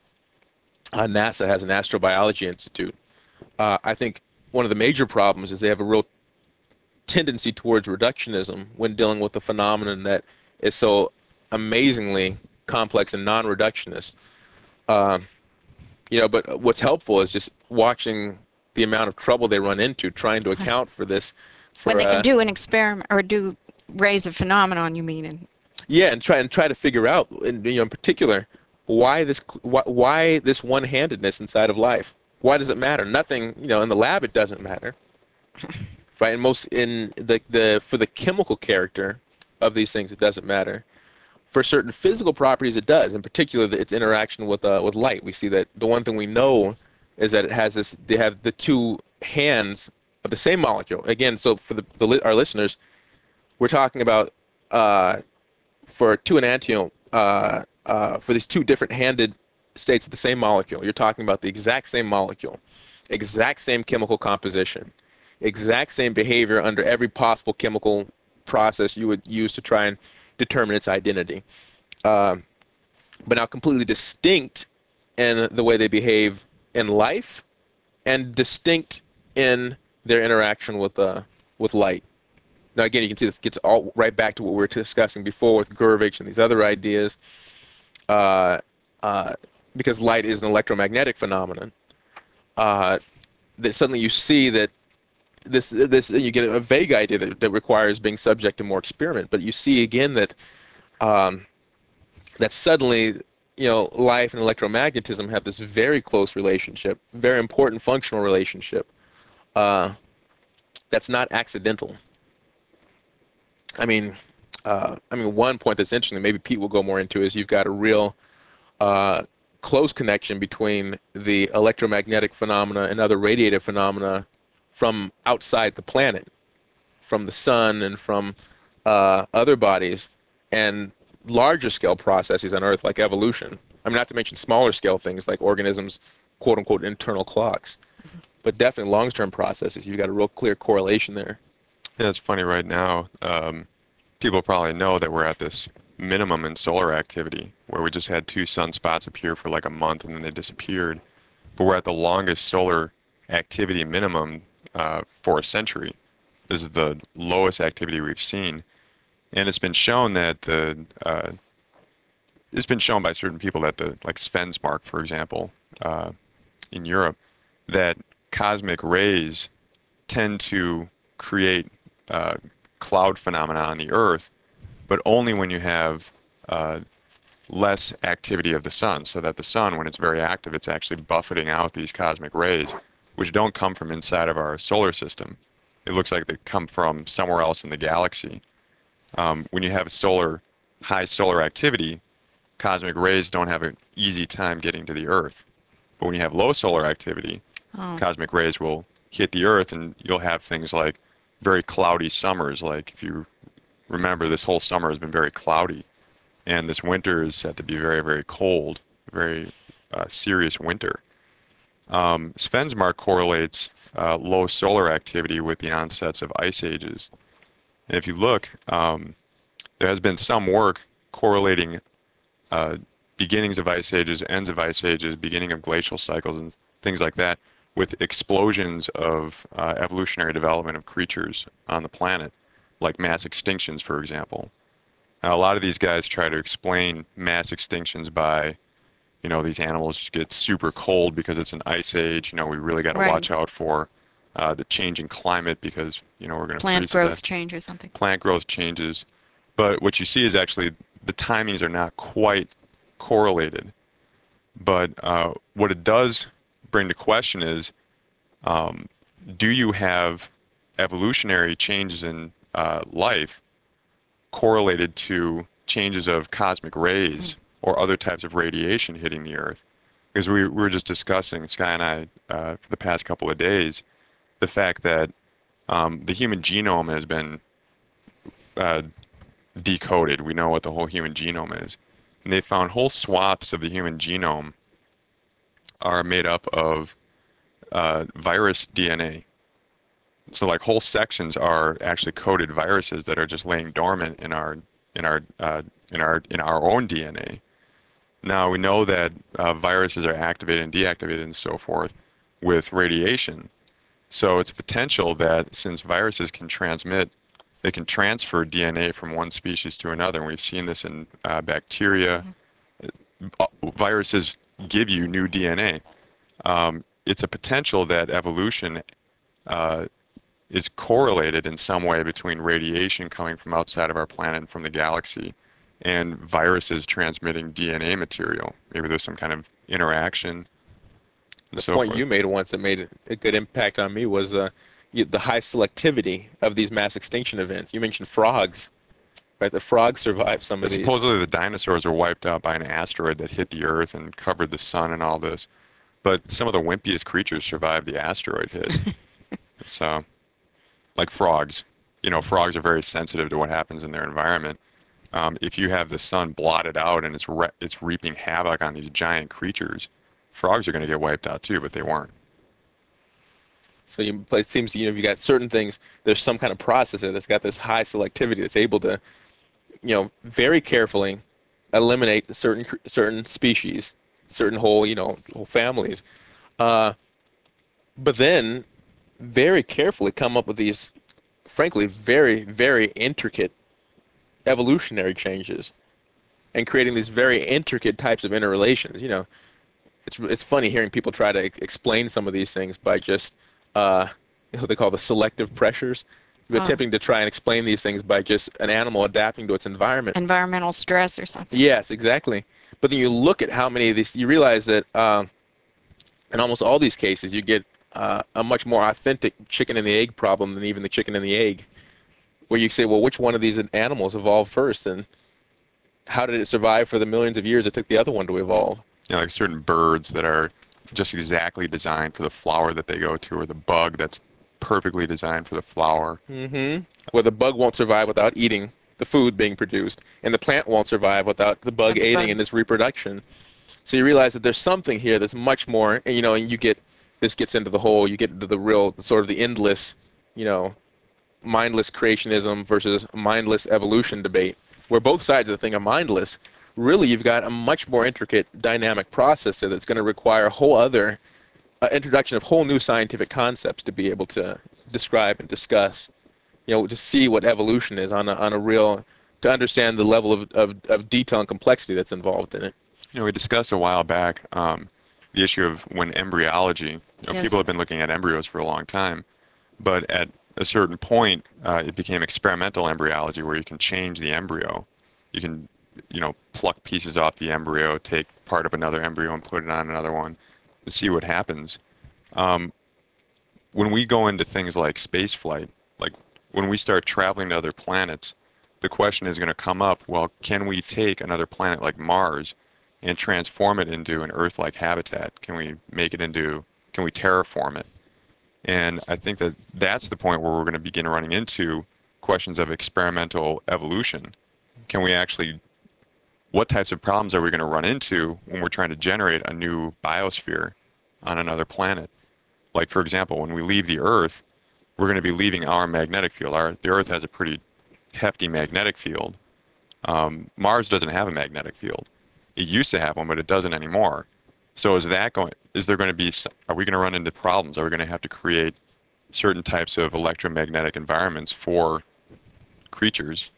uh, NASA has an astrobiology institute. Uh, I think one of the major problems is they have a real tendency towards reductionism when dealing with a phenomenon that is so amazingly complex and non-reductionist. Uh, you know, but what's helpful is just watching the amount of trouble they run into trying to account for this. For, when they can uh, do an experiment or do raise a phenomenon, you mean? And yeah, and try and try to figure out, in, you know, in particular, why this why, why this one-handedness inside of life. Why does it matter? Nothing, you know, in the lab it doesn't matter, right? And most in the the for the chemical character of these things, it doesn't matter. For certain physical properties, it does. In particular, its interaction with uh, with light. We see that the one thing we know is that it has this. They have the two hands of the same molecule. Again, so for the, the our listeners, we're talking about uh, for two enantiomer, uh, uh, for these two different handed states of the same molecule. You're talking about the exact same molecule, exact same chemical composition, exact same behavior under every possible chemical process you would use to try and determine its identity. Uh, but now completely distinct in the way they behave in life, and distinct in their interaction with uh, with light. Now again, you can see this gets all right back to what we were discussing before with Gurevich and these other ideas, uh, uh, because light is an electromagnetic phenomenon. Uh, that suddenly you see that this this you get a vague idea that, that requires being subject to more experiment, but you see again that um, that suddenly, you know, life and electromagnetism have this very close relationship, very important functional relationship. Uh, that's not accidental. I mean, uh, I mean, one point that's interesting, maybe Pete will go more into, is you've got a real uh, close connection between the electromagnetic phenomena and other radiative phenomena from outside the planet, from the sun and from uh, other bodies, and larger scale processes on Earth like evolution. I mean, not to mention smaller scale things like organisms, quote unquote, internal clocks. But definitely long-term processes, you've got a real clear correlation there. Yeah, it's funny right now. Um, people probably know that we're at this minimum in solar activity where we just had two sunspots appear for like a month and then they disappeared. But we're at the longest solar activity minimum uh, for a century. This is the lowest activity we've seen. And it's been shown that the, uh, it's been shown by certain people that the, like Svensmark, for example, uh, in Europe, that cosmic rays tend to create uh, cloud phenomena on the Earth, but only when you have uh, less activity of the sun, so that the sun, when it's very active, it's actually buffeting out these cosmic rays, which don't come from inside of our solar system. It looks like they come from somewhere else in the galaxy. Um, when you have solar, high solar activity, cosmic rays don't have an easy time getting to the Earth. But when you have low solar activity, oh. cosmic rays will hit the Earth, and you'll have things like very cloudy summers. Like if you remember, this whole summer has been very cloudy, and this winter is set to be very, very cold, very uh, serious winter. Um, Svensmark correlates uh, low solar activity with the onsets of ice ages. And if you look, um, there has been some work correlating uh, beginnings of ice ages, ends of ice ages, beginning of glacial cycles, and things like that, with explosions of uh, evolutionary development of creatures on the planet, like mass extinctions, for example. Now, a lot of these guys try to explain mass extinctions by, you know, these animals get super cold because it's an ice age. You know, we really got to right. watch out for uh, the changing climate because, you know, we're going to plant growth change or something. Plant growth changes. But what you see is actually the timings are not quite correlated. But uh, what it does bring to question is, um, do you have evolutionary changes in uh, life correlated to changes of cosmic rays or other types of radiation hitting the Earth? Because we, we were just discussing, Sky and I, uh, for the past couple of days, the fact that um, the human genome has been uh, decoded. We know what the whole human genome is. And they found whole swaths of the human genome are made up of uh, virus D N A. So like whole sections are actually coded viruses that are just laying dormant in our in our uh, in our in our own D N A. Now we know that uh, viruses are activated and deactivated and so forth with radiation. So it's potential that since viruses can transmit, they can transfer D N A from one species to another. And we've seen this in uh, bacteria. Mm-hmm. Viruses give you new D N A. Um, it's a potential that evolution uh, is correlated in some way between radiation coming from outside of our planet and from the galaxy and viruses transmitting D N A material. Maybe there's some kind of interaction. The so point forth. You made once that made a good impact on me was uh, the high selectivity of these mass extinction events. You mentioned frogs, right? The frogs survived some of these. Supposedly the dinosaurs were wiped out by an asteroid that hit the Earth and covered the sun and all this. But some of the wimpiest creatures survived the asteroid hit. So, like frogs. You know, frogs are very sensitive to what happens in their environment. Um, if you have the sun blotted out and it's re it's reaping havoc on these giant creatures, frogs are going to get wiped out too, but they weren't. So you, it seems, you know, if you got certain things, there's some kind of process there that's got this high selectivity that's able to, you know, very carefully eliminate certain certain species, certain whole, you know, whole families, uh, but then very carefully come up with these, frankly, very, very intricate evolutionary changes and creating these very intricate types of interrelations. You know, it's it's funny hearing people try to ex explain some of these things by just uh, what they call the selective pressures. We're oh. attempting to try and explain these things by just an animal adapting to its environment. Environmental stress or something. Yes, exactly. But then you look at how many of these, you realize that uh, in almost all these cases, you get uh, a much more authentic chicken and the egg problem than even the chicken and the egg, where you say, well, which one of these animals evolved first, and how did it survive for the millions of years it took the other one to evolve? Yeah, like certain birds that are just exactly designed for the flower that they go to, or the bug that's perfectly designed for the flower. Mm-hmm. Where the bug won't survive without eating the food being produced, and the plant won't survive without the bug the aiding bug. in its reproduction. So you realize that there's something here that's much more, and you know, and you get, this gets into the whole, you get into the real, sort of the endless, you know, mindless creationism versus mindless evolution debate, where both sides of the thing are mindless. Really, you've got a much more intricate dynamic process there that's going to require a whole other uh, introduction of whole new scientific concepts to be able to describe and discuss, you know, to see what evolution is on a, on a real, to understand the level of, of, of detail and complexity that's involved in it. You know, we discussed a while back um, the issue of when embryology, you know, Yes. people have been looking at embryos for a long time, but at a certain point, uh, it became experimental embryology where you can change the embryo. You can, you know, pluck pieces off the embryo, take part of another embryo and put it on another one to see what happens. Um, when we go into things like space flight, like when we start traveling to other planets, the question is going to come up, well, can we take another planet like Mars and transform it into an Earth-like habitat? Can we make it into, can we terraform it? And I think that that's the point where we're going to begin running into questions of experimental evolution. Can we actually, what types of problems are we going to run into when we're trying to generate a new biosphere on another planet? Like, for example, when we leave the Earth, we're going to be leaving our magnetic field. Our, the Earth has a pretty hefty magnetic field. Um, Mars doesn't have a magnetic field. It used to have one, but it doesn't anymore. So is that going, is there going to be, are we going to run into problems? Are we going to have to create certain types of electromagnetic environments for creatures?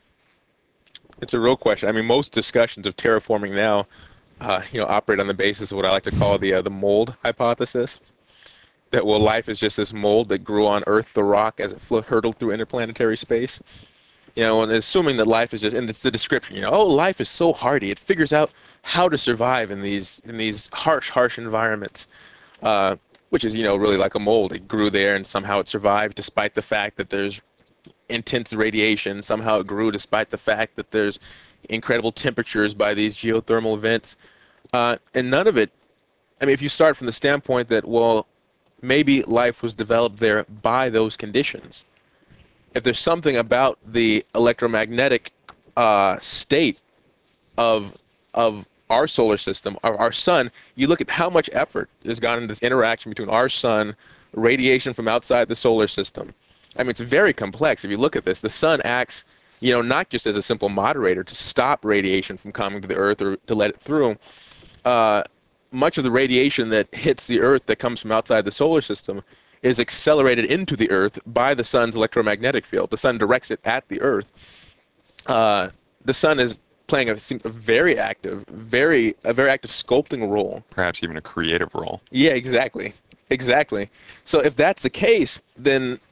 It's a real question. I mean, most discussions of terraforming now, uh, you know, operate on the basis of what I like to call the uh, the mold hypothesis. That, well, life is just this mold that grew on Earth, the rock, as it flew, hurtled through interplanetary space. You know, and assuming that life is just, and it's the description, you know, oh, life is so hardy. It figures out how to survive in these in these harsh, harsh environments, uh, which is, you know, really like a mold. It grew there and somehow it survived despite the fact that there's intense radiation. Somehow it grew despite the fact that there's incredible temperatures by these geothermal events. Uh, and none of it, I mean, if you start from the standpoint that, well, maybe life was developed there by those conditions. If there's something about the electromagnetic uh, state of of our solar system, our, our sun, you look at how much effort has gone into this interaction between our sun, radiation from outside the solar system. I mean, it's very complex. If you look at this, the sun acts, you know, not just as a simple moderator to stop radiation from coming to the Earth or to let it through. Uh, much of the radiation that hits the Earth that comes from outside the solar system is accelerated into the Earth by the sun's electromagnetic field. The sun directs it at the Earth. Uh, the sun is playing a, a very active, very a very active sculpting role. Perhaps even a creative role. Yeah, exactly, exactly. So if that's the case, then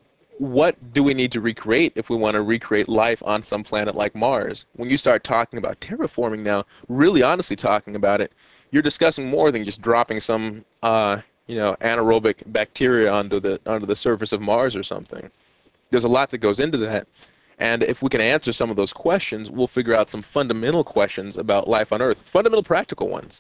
what do we need to recreate if we want to recreate life on some planet like Mars? When you start talking about terraforming now, really honestly talking about it, you're discussing more than just dropping some, uh, you know, anaerobic bacteria onto the onto the surface of Mars or something. There's a lot that goes into that. And if we can answer some of those questions, we'll figure out some fundamental questions about life on Earth, fundamental practical ones.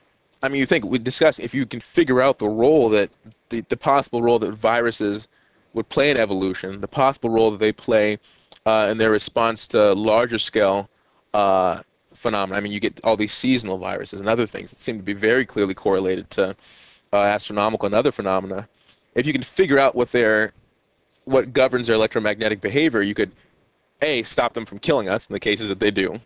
I mean, you think, we discussed, if you can figure out the role that, the, the possible role that viruses would play in evolution, the possible role that they play uh, in their response to larger scale uh, phenomena. I mean, you get all these seasonal viruses and other things that seem to be very clearly correlated to uh, astronomical and other phenomena. If you can figure out what their, what governs their electromagnetic behavior, you could, A, stop them from killing us in the cases that they do,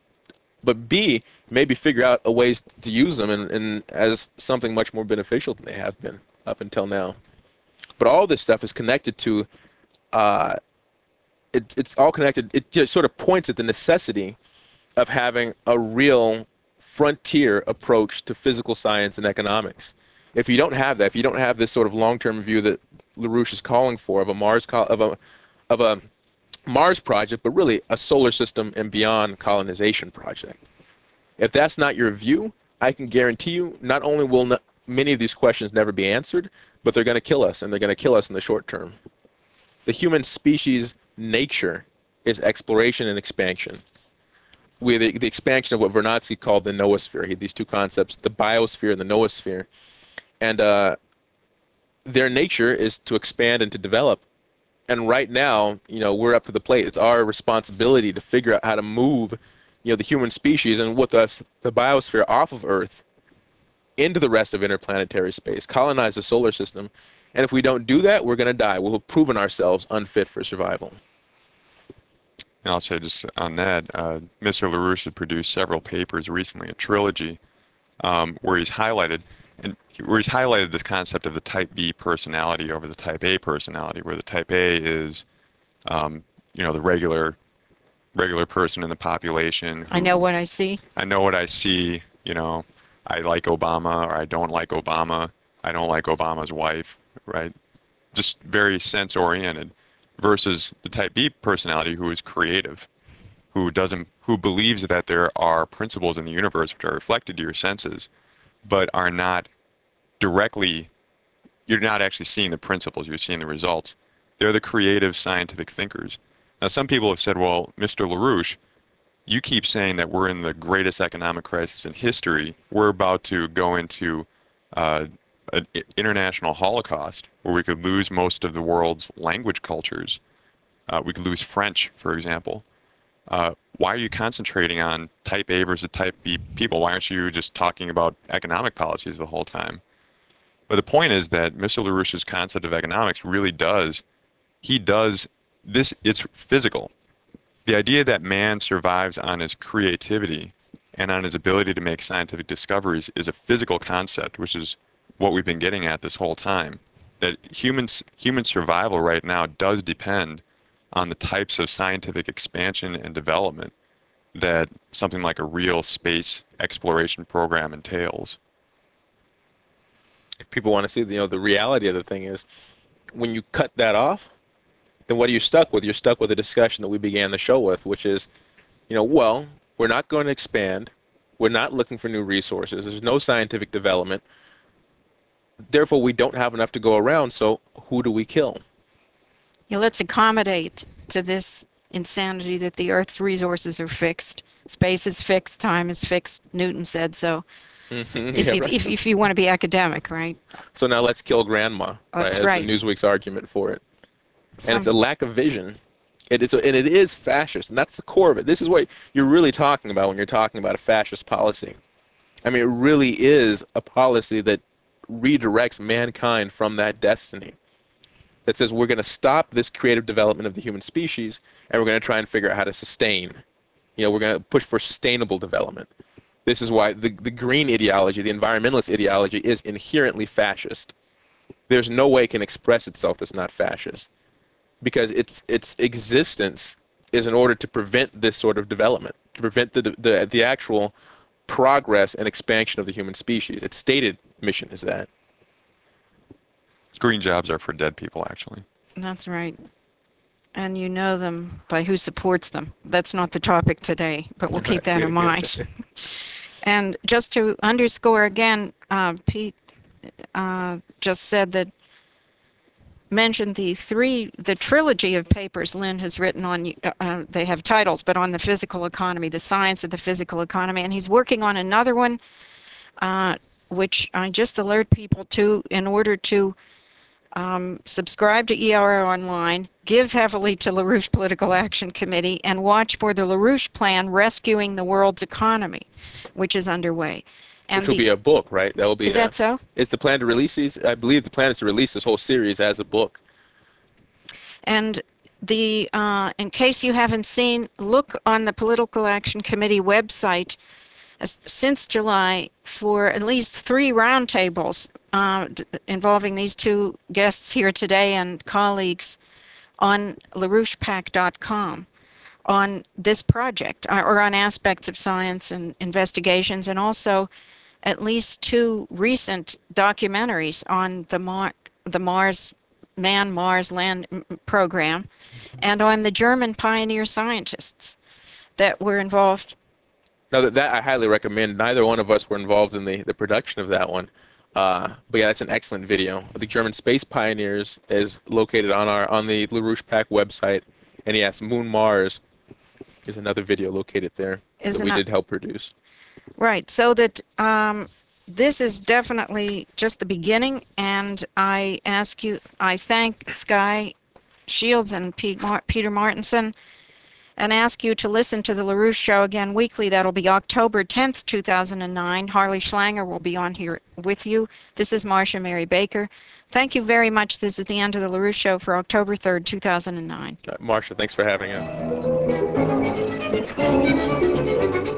but B, maybe figure out a ways to use them in, in, as something much more beneficial than they have been up until now. But all this stuff is connected to, uh, it, it's all connected, it just sort of points at the necessity of having a real frontier approach to physical science and economics. If you don't have that, if you don't have this sort of long-term view that LaRouche is calling for of a Mars, co of a, of a Mars project, but really a solar system and beyond colonization project. If that's not your view, I can guarantee you not only will not, many of these questions never be answered, but they're going to kill us, and they're going to kill us in the short term. The human species' nature is exploration and expansion. We, the, the expansion of what Vernadsky called the noosphere. He had these two concepts, the biosphere and the noosphere. And uh, their nature is to expand and to develop. And right now, you know, we're up to the plate. It's our responsibility to figure out how to move, you know, the human species and with us, the biosphere, off of Earth into the rest of interplanetary space, colonize the solar system. And if we don't do that, we're going to die. We'll have proven ourselves unfit for survival. And I'll say just on that, uh, Mister LaRouche has produced several papers recently, a trilogy, um, where he's highlighted and where he's highlighted this concept of the type B personality over the type A personality, where the type A is, um, you know, the regular regular person in the population. I know what I see. I know what I see. You know, I like Obama or I don't like Obama. I don't like Obama's wife, right? Just very sense oriented. Versus the type B personality, who is creative, who doesn't, who believes that there are principles in the universe which are reflected to your senses, but are not directly, you're not actually seeing the principles, you're seeing the results. They're the creative scientific thinkers. Now, some people have said, well, Mister LaRouche, you keep saying that we're in the greatest economic crisis in history. We're about to go into uh, an international holocaust where we could lose most of the world's language cultures. Uh, we could lose French, for example. Uh, why are you concentrating on type A versus type B people? Why aren't you just talking about economic policies the whole time? But the point is that Mister LaRouche's concept of economics really does, he does, this, it's physical. The idea that man survives on his creativity and on his ability to make scientific discoveries is a physical concept, which is what we've been getting at this whole time. That humans, human survival right now does depend on the types of scientific expansion and development that something like a real space exploration program entails. If people want to see, you know, the reality of the thing is, when you cut that off, then what are you stuck with? You're stuck with a discussion that we began the show with, which is, you know, well, we're not going to expand. We're not looking for new resources. There's no scientific development. Therefore, we don't have enough to go around, so who do we kill? Yeah, let's accommodate to this insanity that the Earth's resources are fixed. Space is fixed, time is fixed. Newton said so. Mm-hmm. If, Yeah, if, right. if, if you want to be academic, right? So now let's kill grandma. That's right, right. As the Newsweek's argument for it. Some, And it's a lack of vision. It is, and it is fascist, and that's the core of it. This is what you're really talking about when you're talking about a fascist policy. I mean, it really is a policy that redirects mankind from that destiny. That says we're going to stop this creative development of the human species, and we're going to try and figure out how to sustain. You know, we're going to push for sustainable development. This is why the, the green ideology, the environmentalist ideology, is inherently fascist. There's no way it can express itself that's not fascist, because its its existence is in order to prevent this sort of development, to prevent the the the actual progress and expansion of the human species. Its stated mission is that. Green jobs are for dead people, actually. that's right. And you know them by who supports them. That's not the topic today, but we'll keep that in mind. And just to underscore again, uh, Pete uh, just said that, mentioned the three, the trilogy of papers Lynn has written on, uh, uh, they have titles, but on the physical economy, the science of the physical economy. And he's working on another one, uh, which I just alert people to in order to um, subscribe to E R R Online, give heavily to LaRouche Political Action Committee, and watch for the LaRouche Plan, Rescuing the World's Economy, which is underway. And Which will the, be a book, right? That will be. Is a, that so? It's the plan to release these. I believe the plan is to release this whole series as a book. And the, uh, in case you haven't seen, look on the Political Action Committee website as, since July for at least three roundtables uh, d- involving these two guests here today and colleagues on LaRouche Pac dot com on this project, or, or on aspects of science and investigations, and also at least two recent documentaries on the Mar- the Mars Man Mars Land program, and on the German pioneer scientists that were involved. Now that, that I highly recommend. Neither one of us were involved in the, the production of that one, uh, but yeah, that's an excellent video. The German Space Pioneers is located on our on the LaRouche Pac website, and yes, Moon Mars is another video located there Is that we an- did help produce. Right, so that um, this is definitely just the beginning, and I ask you, I thank Sky Shields and Pete Mar- Peter Martinson and ask you to listen to the LaRouche Show again weekly. That'll be October tenth, two thousand nine. Harley Schlanger will be on here with you. This is Marcia Mary Baker. Thank you very much. This is the end of the LaRouche Show for October third, two thousand nine. Uh, Marcia, thanks for having us.